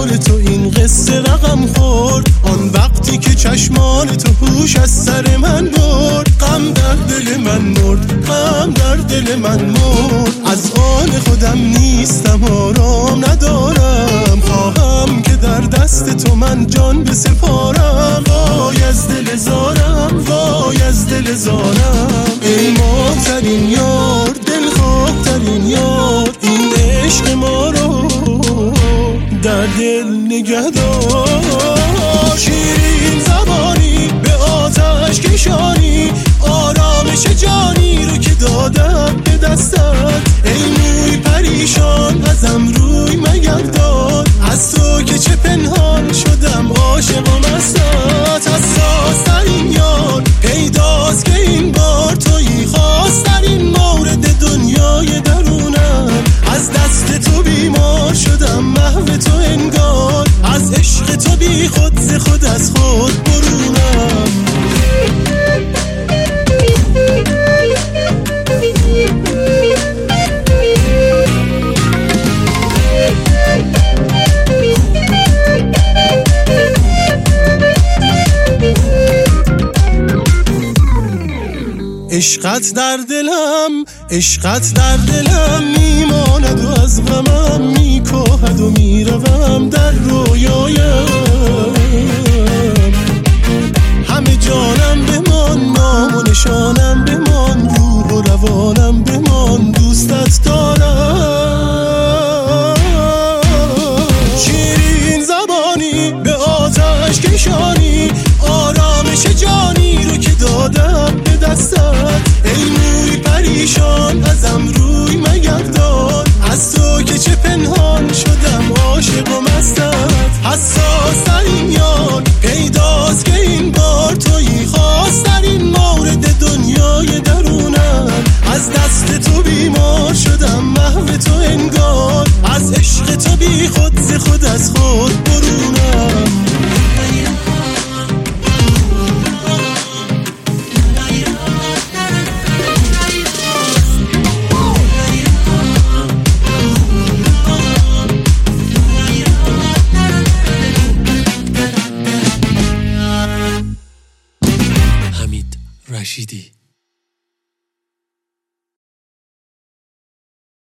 مال تو این قصه رقم خورد. آن وقتی که چشمان تو هوش از سر من برد. غم در دل من مرد، غم در دل من مرد. از آن خودم نیستم، آرام ندارم. خواهم که در دست تو من جان بسپارم. وای از دل زارم، وای از دل زارم. ای ماه‌ترین یار، دلخواه‌ترین یار، این عشق ما رو در دل نگه دار. شیرین زبانی به آتش کشانی، آرامش جانی رو که دادم به دستت. ای موی پریشان ازم روی مگردان، از تو که چه پنهان شدم عاشق و مستت. حساس‌ترین یار پیداست که این بار تویی، خواسترین مورد دنیای درونم. از دست تو بیمار شدم، محو تو انگار. از عشق تو بی خود ز خود از خود برونم. عشقت در دلم، عشقت در دلم میماند و از غمم میکاهد و میروم در رویایم. همه جانم بمان، نام و نشانم بمان، روح و روانم بمان، دوستت دارم. شیرین زبانی به آتش کشانی، آرامش جانی رو که دادم به دستت. ای موی پریشان ازم روی مگردان، از تو که چه پنهان شدم عاشق و مستت. حساس‌ترین یار پیداست که این بار تویی، خواسترین مورد دنیای درونم. از دست تو بیمار شدم، محو تو انگار. از عشق تو بی خود ز خود از خود